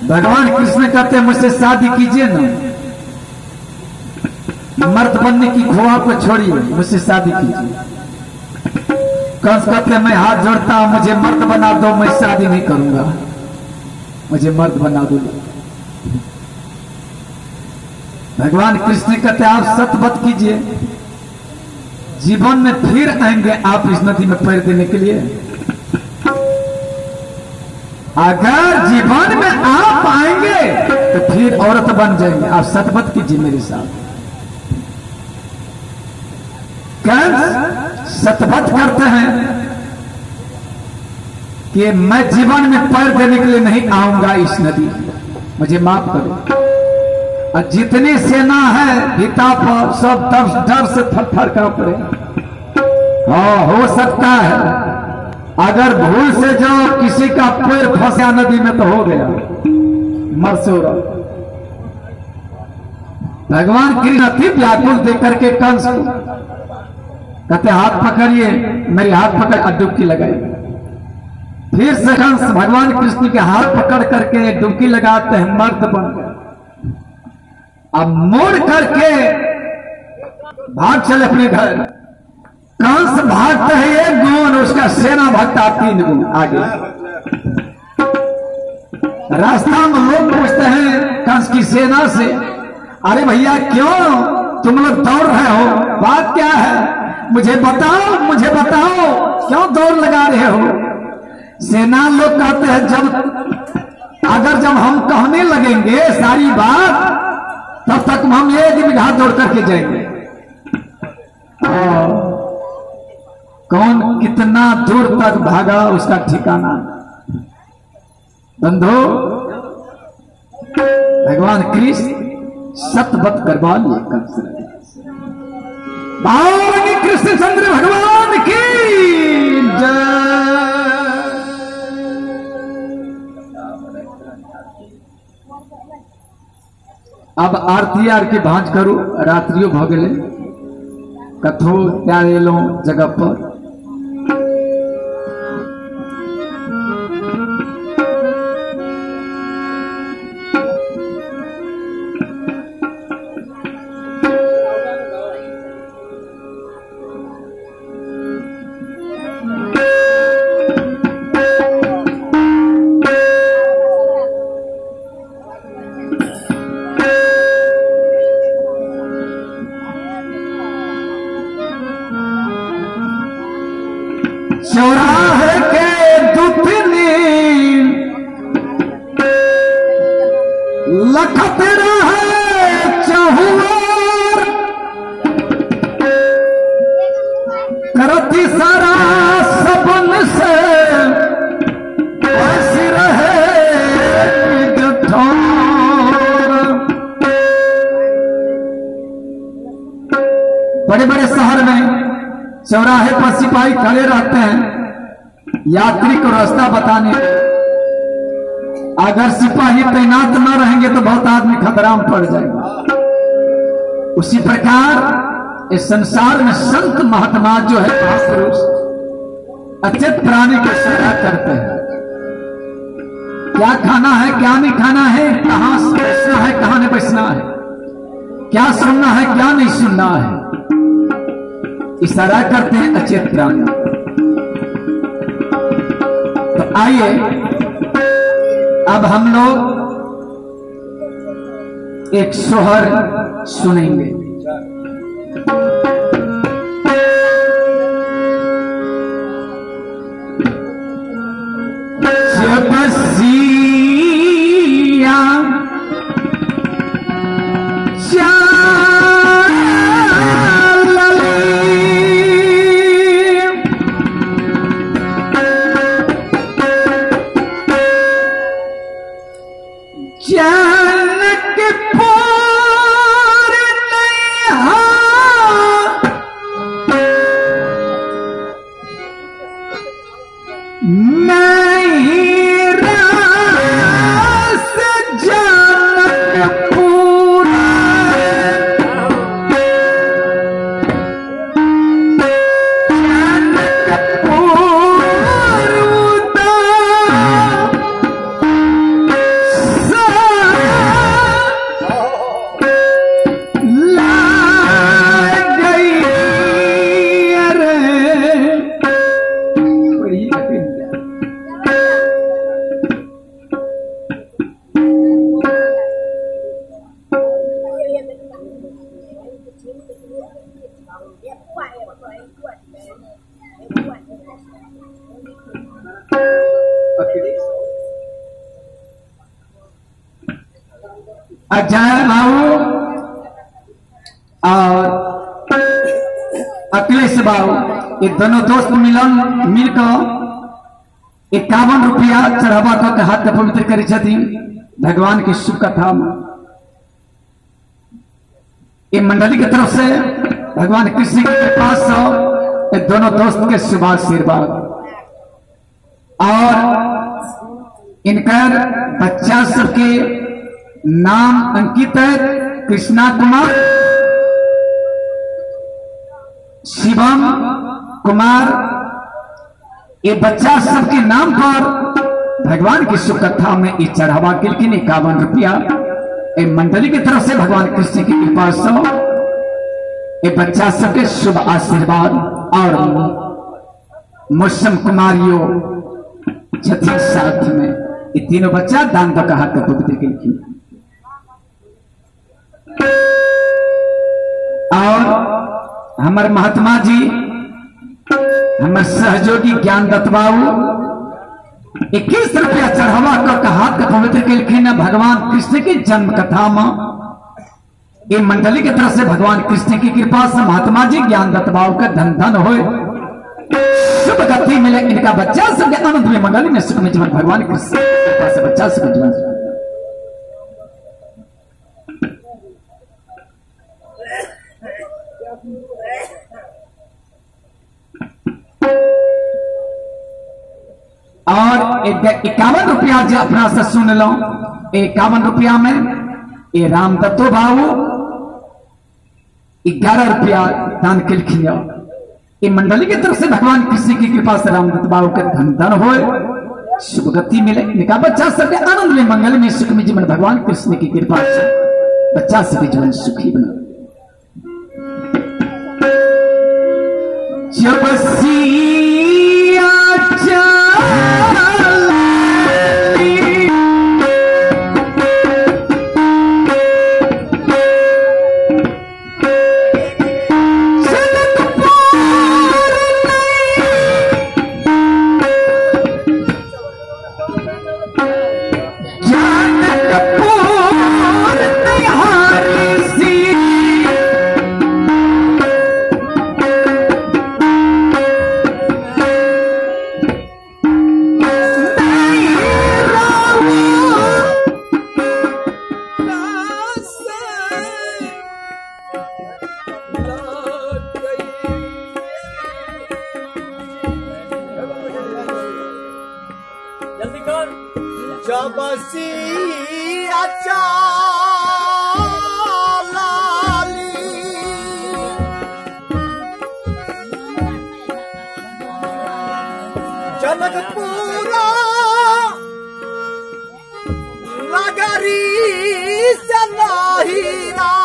भगवान कृष्ण कहते हैं मुझसे शादी कीजिए ना, मर्द बनने की ख्वाह को छोड़िए, मुझसे शादी कीजिए। कंस कहते हैं मैं हाथ जोड़ता हूं, मुझे मर्द बना दो, मैं शादी नहीं करूंगा, मुझे मर्द बना दो। भगवान कृष्ण कहते हैं आप सतवत कीजिए, जीवन में फिर आएंगे आप इस नदी में पैर देने के लिए। अगर जीवन में आप आएंगे तो फिर औरत बन जाएंगे, आप सतवत कीजिए मेरे साथ। कंस सतवत करते हैं कि मैं जीवन में पैर देने के लिए नहीं आऊंगा इस नदी, मुझे माफ करो। और जितनी सेना है गीता पर सब डर से थर-थर कांप रहे। हाँ, हो सकता है अगर भूल से जो किसी का पैर फंसा नदी में तो हो गया मरसोरा। भगवान कृष्ण थी व्याकुल देकर के कंस को कहते हाथ पकड़िए, मेरी हाथ पकड़ डुबकी लगाई। फिर से कंस भगवान कृष्ण के हाथ पकड़ करके डुबकी लगाते हैं, मर्द बन गए। अब मोड़ करके भाग चले अपने घर। कंस भागता है 1 गुण, उसका सेना भागता 3 गुण आगे। रास्ता में लोग पूछते हैं कंस की सेना से, अरे भैया क्यों तुम लोग दौड़ रहे हो, बात क्या है, मुझे बताओ क्यों दौड़ लगा रहे हो। सेना लोग कहते हैं जब हम कहने लगेंगे सारी बात तब तक हम 1 बिघा दौड़ करके जाएंगे। कौन कितना दूर तक भागा उसका ठिकाना। बंधु भगवान कृष्ण सतवत करवा लिए कंस। भावनी कृष्णचंद्र भगवान की जय। अब आरती की भांज करू, रात्रियों भगले कथो त्यारे लो जगह पर। चौराहे के दुतनी लखत रहे चहुआर, करती सारा सबन से ऐसी रहे गठोर। बड़े बड़े शहर में चौराहे पर सिपाही खड़े रहते हैं यात्री को रास्ता बताने। अगर सिपाही तैनात न रहेंगे तो बहुत आदमी खतरा में पड़ जाएगा। उसी प्रकार इस संसार में संत महात्मा जो है महापुरुष अचेत प्राणी की सेवा करते हैं। क्या खाना है क्या नहीं खाना है, कहां बैठना है कहां नहीं बैठना है, क्या सुनना है क्या नहीं सुनना है, इशारा करते हैं अचेत प्राणी। तो आइए अब हम लोग एक सोहर सुनेंगे। जबसिया नहीं अजय बाबू और अखिलेश बाबू, ये दोनों दोस्त मिलकर 51 रुपया चढ़ावा के हाथ के पवित्र करी छथि भगवान की शुभ कथा में। ये मंडली की तरफ से भगवान कृष्ण के पास ये दोनों दोस्त के शुभ आशीर्वाद और इनकर बच्चा सबके नाम अंकित है कृष्णा कुमार, शिवम कुमार। ये बच्चा सबके नाम पर भगवान की शुभ कथा में ये चढ़ावा के लिए 51 रुपया मंडली की तरफ से भगवान कृष्ण की कृपा से ये बच्चा सबके शुभ आशीर्वाद और मौसम कुमारियों छठी साथ में ये तीनों बच्चा दान का हाथ का पवित्र की और हमारे महात्मा जी हमारे सहयोगी ज्ञान दत्त बाबू 21 रुपया चढ़ावा कर हाथ का पवित्र के भगवान कृष्ण की जन्म कथा में ये मंडली की तरफ से भगवान कृष्ण की कृपा से महात्मा जी ज्ञान दत्त बाबू का धन धन हो शुभ गति मिले। इनका बच्चा सब आनंद में मंडली में सुख में जीवन भगवान कृष्ण की कृपा से बच्चा सुख जीवन। और 51 रुपया जो अपना से सुन लो 51 रुपया में ये राम दत्तो बाबू 11 रुपया दान किलखिन। ये मंडली की तरफ से भगवान कृष्ण की कृपा से राम दत्त बाबू के धन धन हो शुभ गति मिले। इनका बच्चा सबके आनंद में मंगल में सुख में जीवन भगवान कृष्ण की कृपा से बच्चा सबके जीवन सुखी बना। जनकपुरा नगरी से नहीं